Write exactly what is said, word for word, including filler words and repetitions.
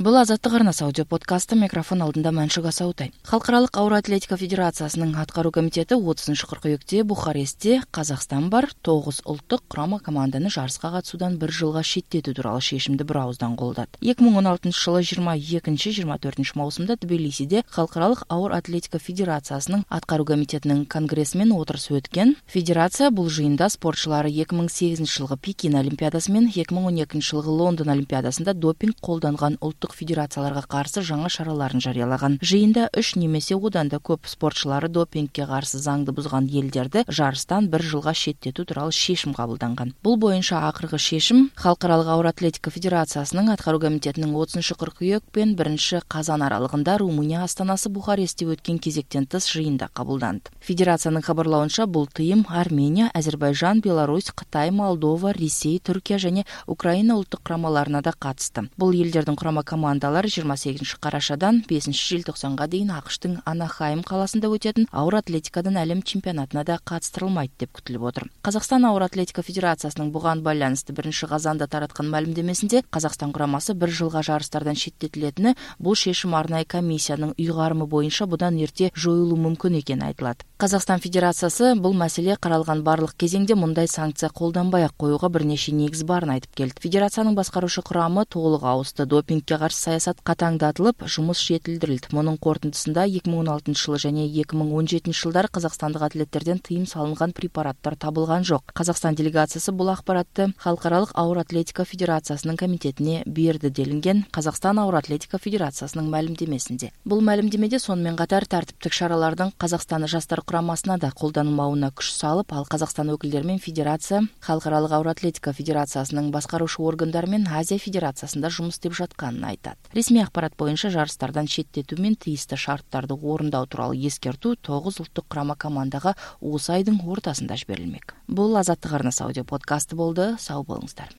Бұл азаттық арнасы аудио подкасты, микрофон алдында Мәншүк Асаутай. Халықаралық ауыр атлетика федерациясының атқару комитеті отызыншы қыркүйекте Бухарестте Қазақстан бар тоғыз ұлттық құрама команданы жарысқа қатысудан бір жылға шеттету туралы шешімді бір ауыздан қолдады. екі мың он алтыншы жылы жиырма екінші жиырма төртінші маусымда Тбилисиде Халықаралық ауыр атлетика федерациясының атқару комитетінің конгрессімен отырысы өткен. Федерация бұл жиында спортшылары екі мың сегізінші жылғы Пекин олимпиадасы мен екі мың он екінші жылғы Лондон олимпиадасында допинг қолданған ұлттық федерацияларға қарсы жаңа шараларын жариялаған. Жиында үш немесе одан да көп спортшылары допингке қарсы заңды бұзған елдерді жарыстан бір жылға шеттету туралы шешім қабылданған. Бұл бойынша ақырғы шешім Халықаралық ауыр атлетика федерациясының атқару комитетінің отызыншы қыркүйек пен бірінші қазан аралығында Румыния астанасы Бухарестте өткен кезектен тыс жиында қабылданды. Федерацияның хабарлауынша бұл тыйым Армения, Әзербайжан, Беларусь, Қытай, Молдова, Ресей, Түркия және Украина ұлттық құрамаларына да қатысты. Бұл елдердің құрама командалар жиырма сегізінші қарашадан бесінші желтоқсанға дейін ақштың Анахайм қаласында өтетін ауыр атлетикадан әлем чемпионатына да қатыстырылмайды деп күтіліп отыр. Қазақстан ауыр атлетика федерациясының бұған байланысты бірінші қазанда таратқан мәлімдемесінде Қазақстан құрамасы бір жылға жарыстардан шеттетілетіні, бұл шешім арнайы комиссияның ұйғарымы бойынша бұдан ерте жойылуы мүмкін екені айтылады. Қазақстан федерациясы бұл мәселе қаралған барлық кезеңде мұндай санкция қолданбай-ақ қоюға бірнеше негіз барын айтып келді. Федерацияның басқарушы құрамы толық ауысты, допингке қарсы саясат қатаңдатылып, жұмыс жетілдірілді. Мұның қорытындысында екі мың он алтыншы жылы және екі мың он жетінші жылдары қазақстандық атлеттерден тыйым салынған препараттар табылған жоқ. Қазақстан делегациясы бұл ақпаратты Халықаралық ауыр атлетика федерациясының комитетіне берді делінген Қазақстан ауыр атлетика федерациясының мәлімдемесінде. Бұл мәлімдемеде сонымен қатар тәртіптік шаралардың Қазақстан жастар құрамасына да қолданылмауына күш салып, ал Қазақстан өкілдері мен федерация Халықаралық ауыр атлетика федерациясының басқарушы органдары мен Азия федерациясында жұмыс істеп жатқанын айтады. Ресми ақпарат бойынша жарыстардан шеттету мен тиісті шарттарды орындау туралы ескерту тоғыз ұлттық құрама командаға осы айдың ортасында жіберілмек. Бұл азаттық арнасы аудио подкасты болды. Сау болыңыздар.